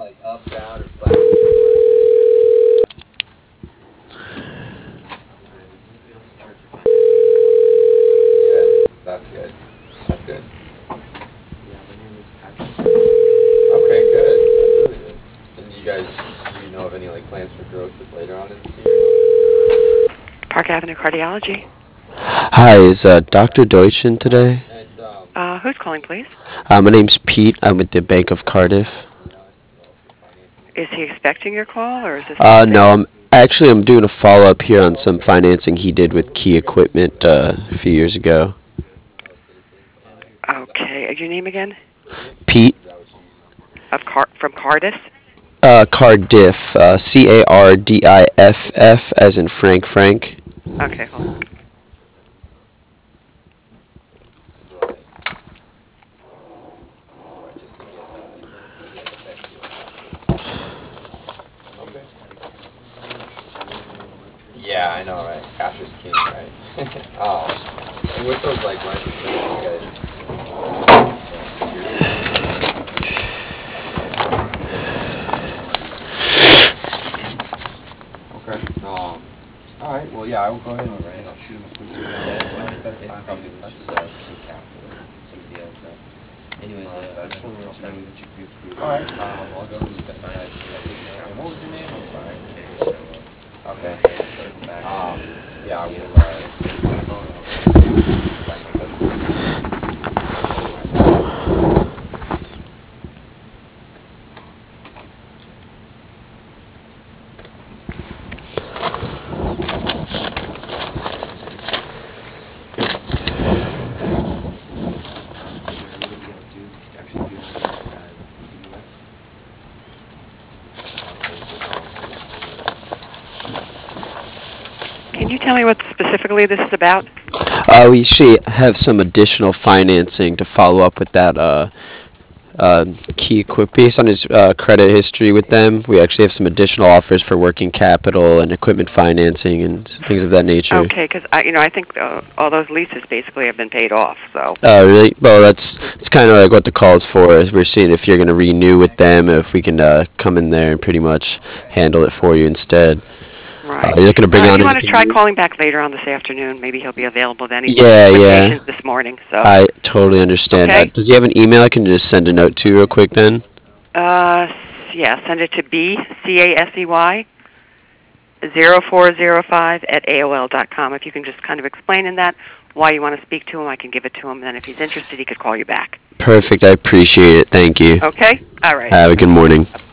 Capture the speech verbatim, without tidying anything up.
That's good. That's good. Okay, good. That's really good. And do you guys, do you know of any like plans for growth with later on in this year? Park Avenue Cardiology. Hi, is uh, doctor Deutsch in today? And um, Uh, who's calling, please? Uh, my name's Pete. I'm with the Bank of Cardiff. Is he expecting your call, or is this Uh, something? no, I'm actually I'm doing a follow up here on some financing he did with Key Equipment uh, a few years ago. Okay. Your name again? Pete, Of Car from Cardiff. uh, Cardiff, uh, C A R D I F F, as in Frank Frank. Okay, hold on. yeah, I know, right? Cash is king, right? um, and with those like lines of credit, you guys. Okay. Um. All right. Well, yeah, I will go ahead and you know, shoot him a quick email. Best time to get in touch with us. Anyways, uh, I just I want to don't let know you know. that you pre-approved. All right. Um, I'll go ahead and get that Sign signed. it. And what was your name? I'm sorry. So, Okay. circle back. Um. Yeah, I See will. you. Uh, Can you tell me what specifically this is about? Uh, we actually have some additional financing to follow up with that uh, uh, Key Equip. Based on his uh, credit history with them, we actually have some additional offers for working capital and equipment financing and things of that nature. Okay, because I, you know, I think uh, all those leases basically have been paid off. So. Uh, really? Well, that's it's kind of like what the call is for. Is we're seeing if you're going to renew with them, if we can uh, come in there and pretty much handle it for you instead. Uh, Right. you're looking to bring Uh, on you want to anything try new? calling back later on this afternoon? Maybe he'll be available then. He's Yeah, with yeah. patients this morning. So. I totally understand. Uh, Okay. does he have an email I can just send a note to real quick then? Uh, yeah. Send it to B C A S E Y zero four zero five at A O L dot com. If you can just kind of explain in that why you want to speak to him, I can give it to him. Then, if he's interested, he could call you back. Perfect. I appreciate it. Thank you. Okay. All right. Have a good morning.